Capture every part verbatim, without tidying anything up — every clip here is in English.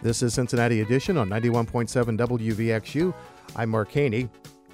This is Cincinnati Edition on ninety-one point seven W V X U. I'm Mark Haney.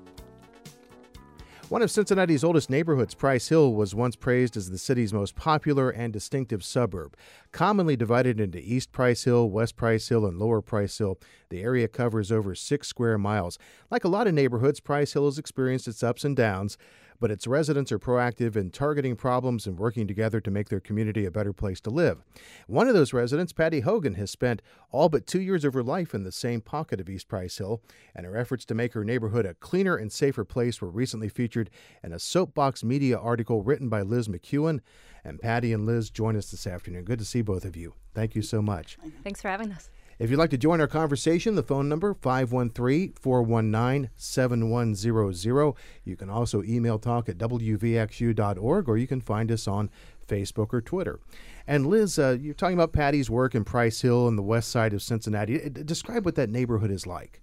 One of Cincinnati's oldest neighborhoods, Price Hill, was once praised as the city's most popular and distinctive suburb. Commonly divided into East Price Hill, West Price Hill, and Lower Price Hill, the area covers over six square miles. Like a lot of neighborhoods, Price Hill has experienced its ups and downs, but its residents are proactive in targeting problems and working together to make their community a better place to live. One of those residents, Patty Hogan, has spent all but two years of her life in the same pocket of East Price Hill, and her efforts to make her neighborhood a cleaner and safer place were recently featured in a Soapbox Media article written by Liz McEwen. And Patty and Liz join us this afternoon. Good to see both of you. Thank you so much. Thanks for having us. If you'd like to join our conversation, the phone number, five one three, four one nine, seven one zero zero. You can also email talk at W V X U dot org, or you can find us on Facebook or Twitter. And Liz, uh, you're talking about Patty's work in Price Hill and the west side of Cincinnati. Describe what that neighborhood is like.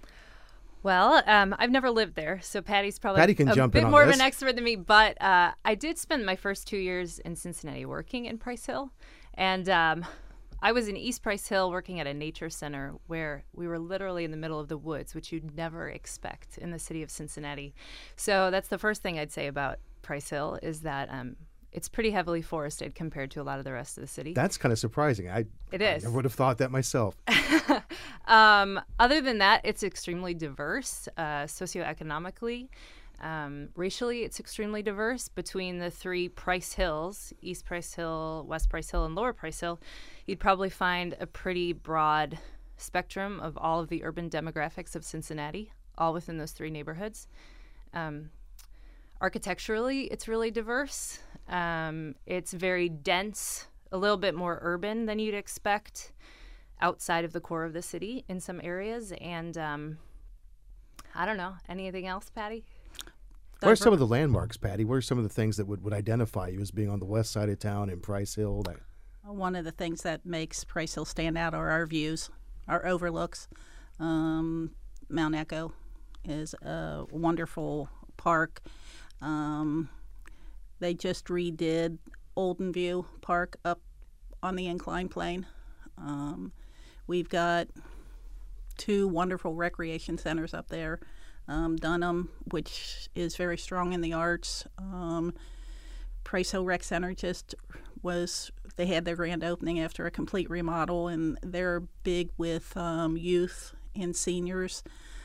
Well, um, I've never lived there, so Patty's probably Patty can a jump bit in on more this. of an expert than me. But uh, I did spend my first two years in Cincinnati working in Price Hill, and um, I was in East Price Hill working at a nature center where we were literally in the middle of the woods, which you'd never expect in the city of Cincinnati. So that's the first thing I'd say about Price Hill is that um, it's pretty heavily forested compared to a lot of the rest of the city. That's kind of surprising. I, It is. I never would have thought that myself. um, other than that, it's extremely diverse uh, socioeconomically. Um, racially, it's extremely diverse. Between the three Price Hills, East Price Hill, West Price Hill, and Lower Price Hill, you'd probably find a pretty broad spectrum of all of the urban demographics of Cincinnati, all within those three neighborhoods. Um, architecturally, it's really diverse. Um, it's very dense, a little bit more urban than you'd expect outside of the core of the city in some areas. And um, I don't know, anything else, Patty? What are some of the landmarks, Patty? What are some of the things that would, would identify you as being on the west side of town in Price Hill? That... One of the things that makes Price Hill stand out are our views, our overlooks. Um, Mount Echo is a wonderful park. Um, they just redid Olden View Park up on the incline plane. Um, we've got two wonderful recreation centers up there. Um, Dunham, which is very strong in the arts. Um, Price Hill Rec Center just was, they had their grand opening after a complete remodel, and they're big with um, youth and seniors.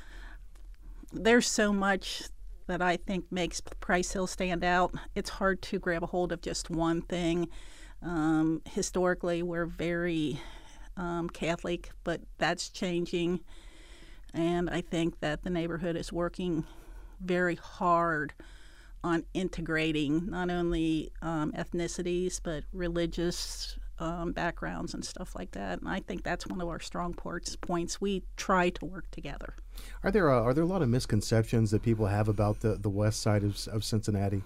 There's so much that I think makes Price Hill stand out. It's hard to grab a hold of just one thing. Um, historically, we're very um, Catholic, but that's changing. And I think that the neighborhood is working very hard on integrating not only um, ethnicities, but religious um, backgrounds and stuff like that. And I think that's one of our strong ports, points. We try to work together. Are there uh, are there a lot of misconceptions that people have about the, the west side of, of Cincinnati?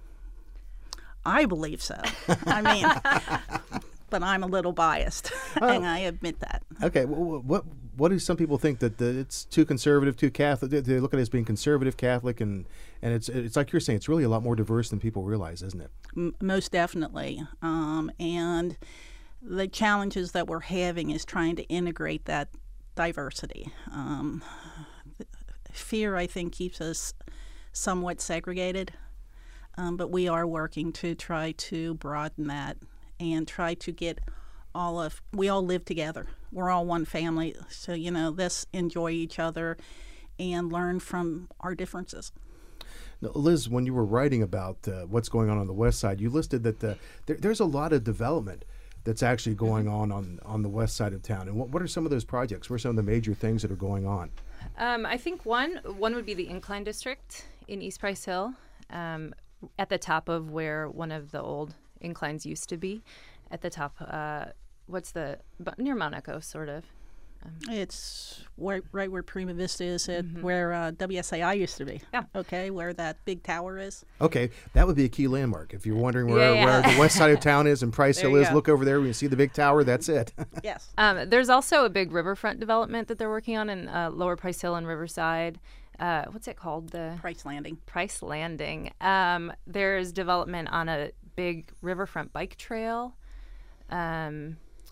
I believe so. I mean, but I'm a little biased, and I admit that. Okay, what what, what do some people think that the, it's too conservative, too Catholic? They, they look at it as being conservative, Catholic, and and it's it's like you're saying, it's really a lot more diverse than people realize, isn't it? M- most definitely. Um, and the challenges that we're having is trying to integrate that diversity. Um, fear, I think, keeps us somewhat segregated, um, but we are working to try to broaden that and try to get all of, we all live together. We're all one family. So, you know, let's enjoy each other and learn from our differences. Now, Liz, when you were writing about uh, what's going on on the west side, you listed that the, there, there's a lot of development that's actually going on, on on the west side of town. And what, what are some of those projects? What are some of the major things that are going on? Um, I think one one would be the Incline District in East Price Hill, um, at the top of where one of the old inclines used to be. At the top, uh, what's the, near Mount Echo, sort of. Um, It's where, right where Prima Vista is, at Mhm. where uh, W S A I used to be. Yeah. Okay, where that big tower is. Okay, that would be a key landmark. If you're wondering where, Yeah, yeah. where the west side of town is and Price There Hill you is, go. look over there. When you see the big tower, that's it. Yes. Um, there's also a big riverfront development that they're working on in uh, Lower Price Hill and Riverside. Uh, what's it called? The Price Landing. Price Landing. Um, there's development on a big riverfront bike trail. Um,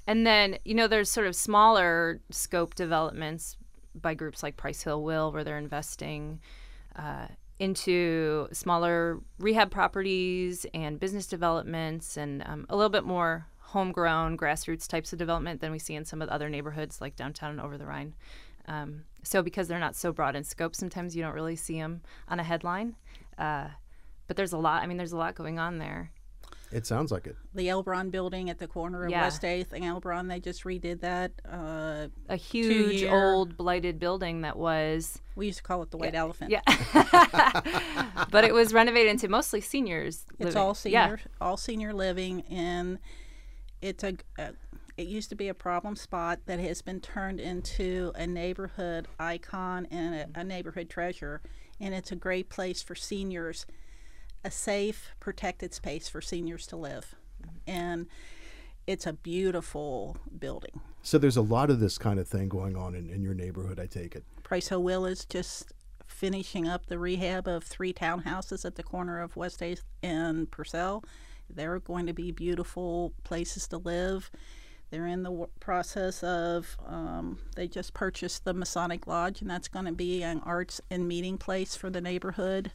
and then, you know, there's sort of smaller scope developments by groups like Price Hill Will, where they're investing uh, into smaller rehab properties and business developments, and um, a little bit more homegrown grassroots types of development than we see in some of the other neighborhoods like downtown and over the Rhine. Um, so because they're not so broad in scope, sometimes you don't really see them on a headline. Uh, but there's a lot. I mean, there's a lot going on there. It sounds like it. The Elbron building at the corner of Yeah. West eighth and Elbron, they just redid that. Uh, A huge year- old blighted building that was, we used to call it the White Elephant. yeah, but it was renovated into mostly seniors. It's living. all Yeah. senior, all senior living, and it's a, a. It used to be a problem spot that has been turned into a neighborhood icon and a, a neighborhood treasure, and it's a great place for seniors, a safe, protected space for seniors to live, and it's a beautiful building. So there's a lot of this kind of thing going on in, in your neighborhood, I take it. Price Hill Will is just finishing up the rehab of three townhouses at the corner of West eighth and Purcell. They're going to be beautiful places to live. They're in the w- process of, um, they just purchased the Masonic Lodge, and that's going to be an arts and meeting place for the neighborhood.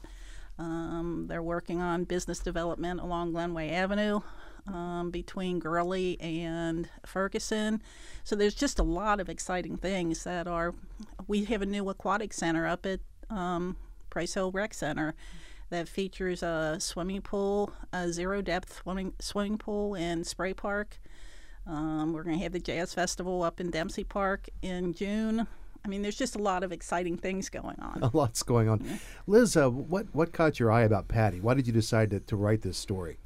Um, they're working on business development along Glenway Avenue um, between Gurley and Ferguson. So there's just a lot of exciting things that are, we have a new aquatic center up at um, Price Hill Rec Center that features a swimming pool, a zero-depth swimming, swimming pool and spray park. Um, we're going to have the Jazz Festival up in Dempsey Park in June. I mean, there's just a lot of exciting things going on. A lot's going on. Yeah. Liz, uh, what, what caught your eye about Patty? Why did you decide to, to write this story?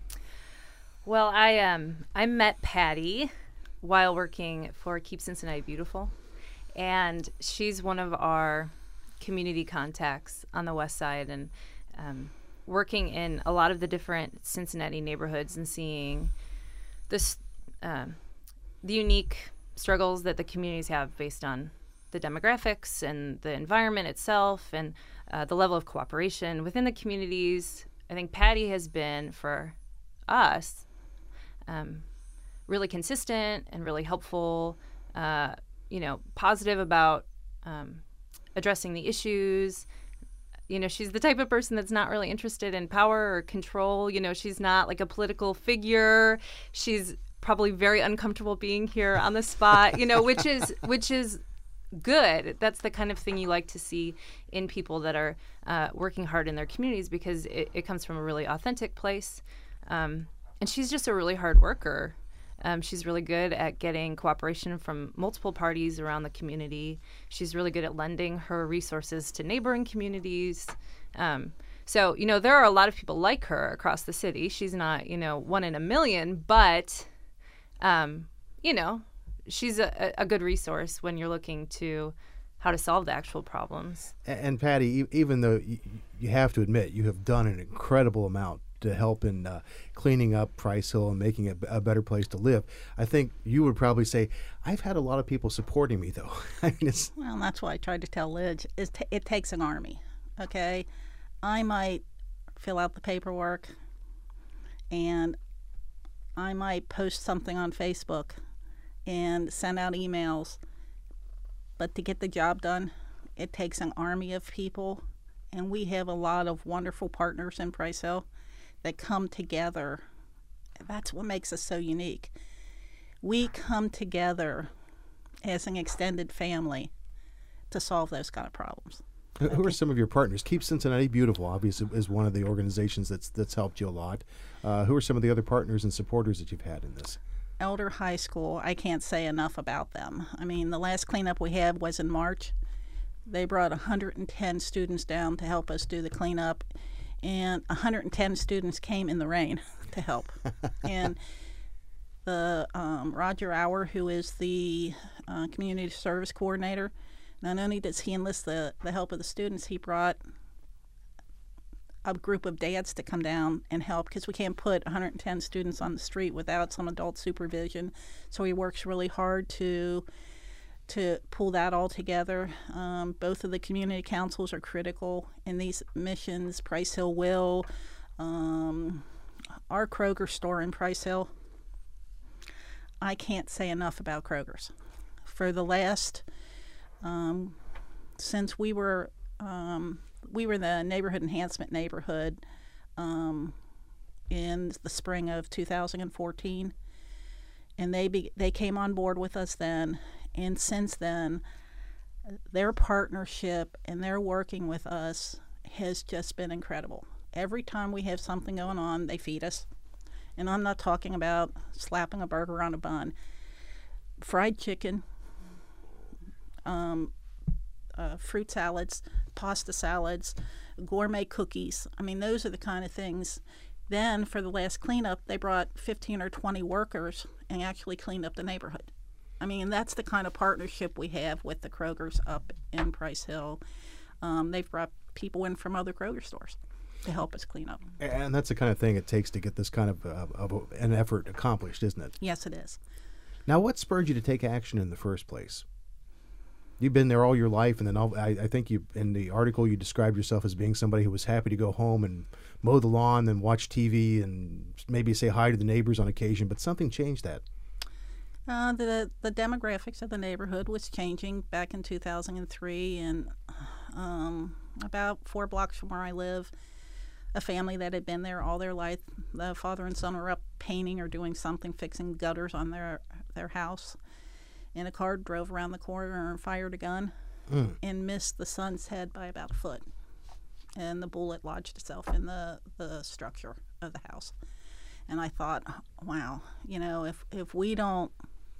Well, I um I met Patty while working for Keep Cincinnati Beautiful, and she's one of our community contacts on the west side, and um, working in a lot of the different Cincinnati neighborhoods and seeing this um, the unique struggles that the communities have based on the demographics and the environment itself, and uh, the level of cooperation within the communities. I think Patty has been, for us, um, really consistent and really helpful, uh, you know, positive about um, addressing the issues. You know, she's the type of person that's not really interested in power or control. You know, she's not like a political figure. She's probably very uncomfortable being here on the spot, you know, which is which is good. That's the kind of thing you like to see in people that are uh, working hard in their communities, because it, it comes from a really authentic place. Um, and she's just a really hard worker. Um, she's really good at getting cooperation from multiple parties around the community. She's really good at lending her resources to neighboring communities. Um, so, you know, there are a lot of people like her across the city. She's not, you know, one in a million, but, um, you know, she's a, a good resource when you're looking to how to solve the actual problems. And, and Patty, e- even though you, you have to admit you have done an incredible amount to help in uh, cleaning up Price Hill and making it a better place to live, I think you would probably say, I've had a lot of people supporting me, though. I mean, it's... Well, that's why I tried to tell Lidge, is t- it takes an army, okay? I might fill out the paperwork, and I might post something on Facebook and send out emails, but to get the job done, it takes an army of people, and we have a lot of wonderful partners in Price Hill that come together. That's what makes us so unique. We come together as an extended family to solve those kind of problems. Who who are some of your partners? Keep Cincinnati Beautiful, obviously, is one of the organizations that's that's helped you a lot. Uh, who are some of the other partners and supporters that you've had in this? Elder High School, I can't say enough about them. I mean, the last cleanup we had was in March. They brought one hundred ten students down to help us do the cleanup, and one hundred ten students came in the rain to help. And the um, Roger Auer, who is the uh, community service coordinator, not only does he enlist the, the help of the students, he brought a group of dads to come down and help, because we can't put one hundred ten students on the street without some adult supervision. So he works really hard to to pull that all together. Um, both of the community councils are critical in these missions. Price Hill Will, um, our Kroger store in Price Hill. I can't say enough about Kroger's. For the last, um, since we were, um, we were the neighborhood enhancement neighborhood um, in the spring of two thousand fourteen, and they be, they came on board with us then, and since then, their partnership and their working with us has just been incredible. Every time we have something going on, they feed us. And I'm not talking about slapping a burger on a bun. Fried chicken, um, uh, fruit salads, pasta salads, gourmet cookies. I mean, those are the kind of things. Then for the last cleanup, they brought fifteen or twenty workers and actually cleaned up the neighborhood. I mean, that's the kind of partnership we have with the Kroger's up in Price Hill. Um, they've brought people in from other Kroger stores to help us clean up. And that's the kind of thing it takes to get this kind of, uh, of a, an effort accomplished, isn't it? Yes, it is. Now, what spurred you to take action in the first place? You've been there all your life, and then all, I, I think you in the article you described yourself as being somebody who was happy to go home and mow the lawn and watch T V and maybe say hi to the neighbors on occasion, but something changed that. Uh, the the demographics of the neighborhood was changing back in two thousand three, and um, about four blocks from where I live, a family that had been there all their life, the father and son were up painting or doing something, fixing gutters on their their house, and a car drove around the corner and fired a gun mm. and missed the son's head by about a foot, and the bullet lodged itself in the, the structure of the house. And I thought, wow, you know, if if we don't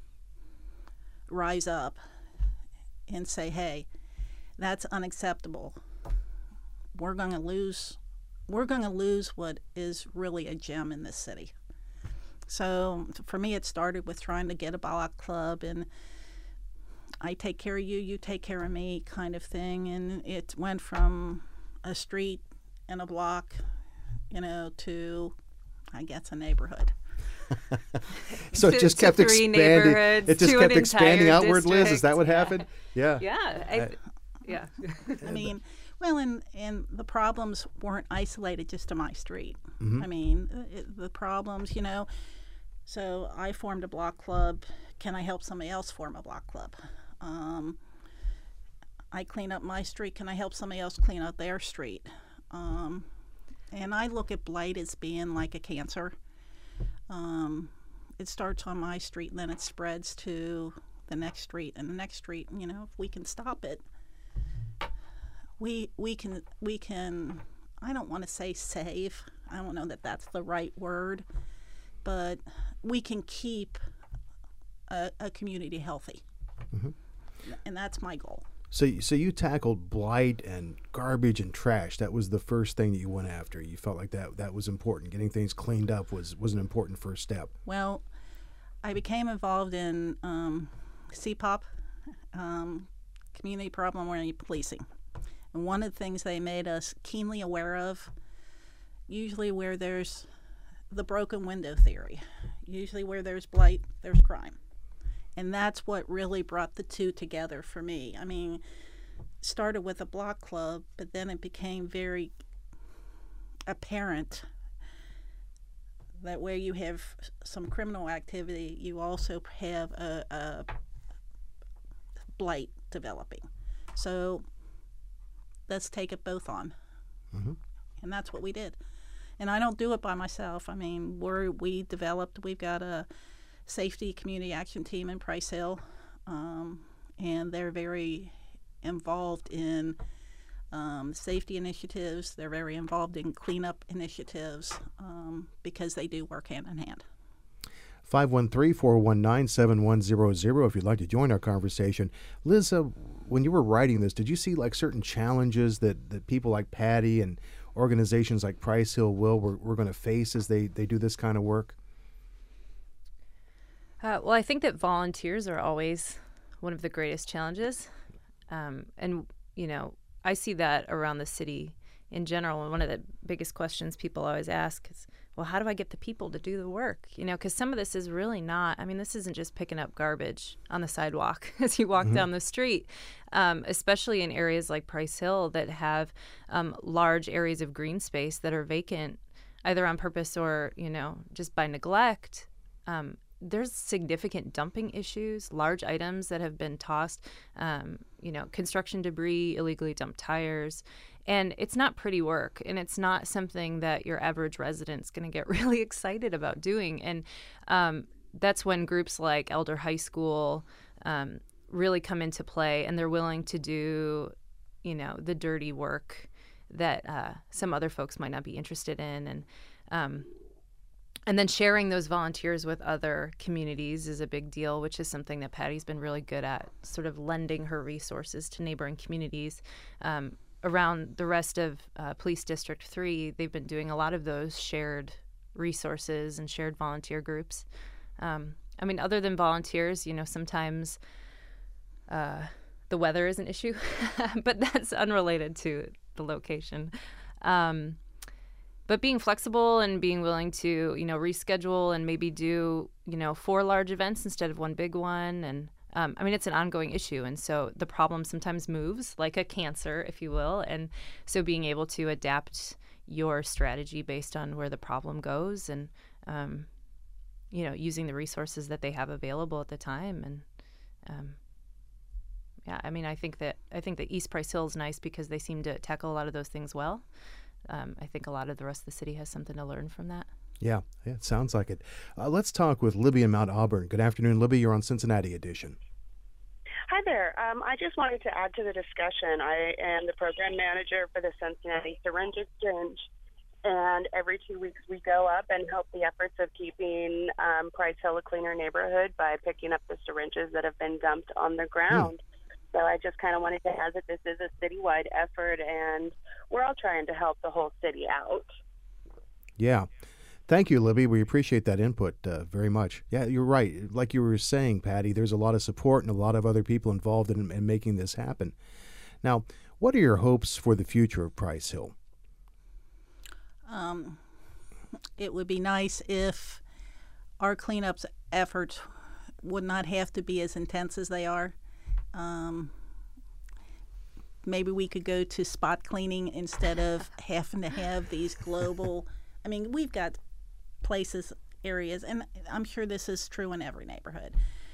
rise up and say, hey, that's unacceptable, we're going to lose we're going to lose what is really a gem in this city. So for me, it started with trying to get a block club, and I take care of you, you take care of me kind of thing. And it went from a street and a block, you know, to, I guess, a neighborhood. So it just kept expanding. It just kept expanding outward, district. Liz. Is that what yeah. happened? Yeah. Yeah. I, I, yeah. I mean, well, and and the problems weren't isolated just to my street. Mm-hmm. I mean, it, the problems, you know. So I formed a block club. Can I help somebody else form a block club? Um, I clean up my street. Can I help somebody else clean up their street? Um, and I look at blight as being like a cancer. Um, it starts on my street, and then it spreads to the next street and the next street. You know, if we can stop it, we we can we can. I don't want to say save. I don't know that that's the right word, but we can keep a, a community healthy, mm-hmm. and that's my goal. So, so you tackled blight and garbage and trash. That was the first thing that you went after. You felt like that that was important. Getting things cleaned up was, was an important first step. Well, I became involved in um, C P O P, um, Community Problem-Oriented Policing. And one of the things they made us keenly aware of, usually where there's the broken window theory, usually where there's blight, there's crime. And that's what really brought the two together for me. I mean, started with a block club, but then it became very apparent that where you have some criminal activity, you also have a, a blight developing. So let's take it both on. Mm-hmm. And that's what we did. And I don't do it by myself. I mean, we're, we developed, we've got a safety community action team in Price Hill, um, and they're very involved in um, safety initiatives. They're very involved in cleanup initiatives um, because they do work hand in hand. five one three, four one nine, seven one zero zero if you'd like to join our conversation. Liz, uh, when you were writing this, did you see like certain challenges that, that people like Patty and organizations like Price Hill Will were, were going to face as they, they do this kind of work? Uh, well, I think that volunteers are always one of the greatest challenges. Um, and, you know, I see that around the city in general. And one of the biggest questions people always ask is, well, how do I get the people to do the work? You know, because some of this is really not, I mean, this isn't just picking up garbage on the sidewalk as you walk mm-hmm. down the street, um, especially in areas like Price Hill that have um, large areas of green space that are vacant, either on purpose or, you know, just by neglect. um, there's significant dumping issues, large items that have been tossed, um, you know, construction debris, illegally dumped tires. And it's not pretty work, and it's not something that your average resident's going to get really excited about doing. And um, that's when groups like Elder High School um, really come into play, and they're willing to do, you know, the dirty work that uh, some other folks might not be interested in. And um, and then sharing those volunteers with other communities is a big deal, which is something that Patty's been really good at, sort of lending her resources to neighboring communities. Um, around the rest of uh, Police District three, they've been doing a lot of those shared resources and shared volunteer groups. Um, I mean, other than volunteers, you know, sometimes uh, the weather is an issue, but that's unrelated to the location. Um, but being flexible and being willing to, you know, reschedule and maybe do, you know, four large events instead of one big one. And um, I mean, it's an ongoing issue. And so the problem sometimes moves like a cancer, if you will. And so being able to adapt your strategy based on where the problem goes and, um, you know, using the resources that they have available at the time. And um, yeah, I mean, I think that I think that East Price Hill is nice because they seem to tackle a lot of those things well. Um, I think a lot of the rest of the city has something to learn from that. Yeah, yeah, it sounds like it. Uh, let's talk with Libby in Mount Auburn. Good afternoon, Libby. You're on Cincinnati Edition. Hi there. Um, I just wanted to add to the discussion. I am the program manager for the Cincinnati Syringe Exchange, and every two weeks we go up and help the efforts of keeping um, Price Hill a cleaner neighborhood by picking up the syringes that have been dumped on the ground. Hmm. So I just kind of wanted to add that this is a citywide effort, and we're all trying to help the whole city out. Yeah. Thank you, Libby. We appreciate that input uh, very much. Yeah, you're right. Like you were saying, Patty, there's a lot of support and a lot of other people involved in, in making this happen. Now, what are your hopes for the future of Price Hill? Um, it would be nice if our cleanup efforts would not have to be as intense as they are. Um, maybe we could go to spot cleaning instead of having to have these global. I mean, we've got places, areas, and I'm sure this is true in every neighborhood.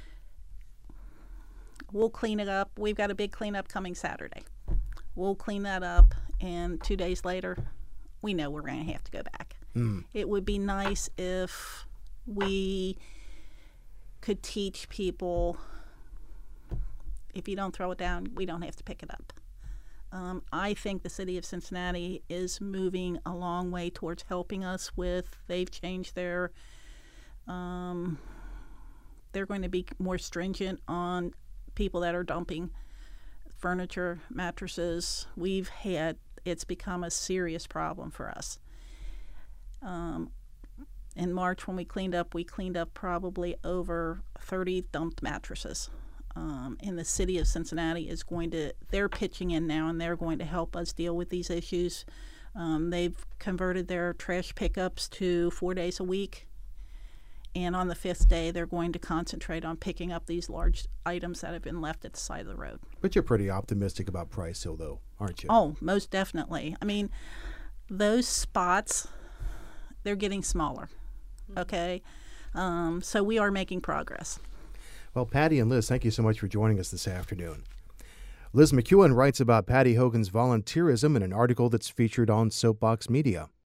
We'll clean it up. We've got a big cleanup coming Saturday. We'll clean that up, and two days later, we know we're going to have to go back. Mm. It would be nice if we could teach people, if you don't throw it down, we don't have to pick it up. Um, I think the city of Cincinnati is moving a long way towards helping us with, they've changed their, um, they're going to be more stringent on people that are dumping furniture, mattresses. We've had, it's become a serious problem for us. Um, in March when we cleaned up, we cleaned up probably over thirty dumped mattresses. Um, and the city of Cincinnati is going to, they're pitching in now, and they're going to help us deal with these issues. Um, they've converted their trash pickups to four days a week. And on the fifth day, they're going to concentrate on picking up these large items that have been left at the side of the road. But you're pretty optimistic about Price Hill, though, aren't you? Oh, most definitely. I mean, those spots, they're getting smaller, okay? Um, so we are making progress. Well, Patty and Liz, thank you so much for joining us this afternoon. Liz McEwen writes about Patty Hogan's volunteerism in an article that's featured on Soapbox Media.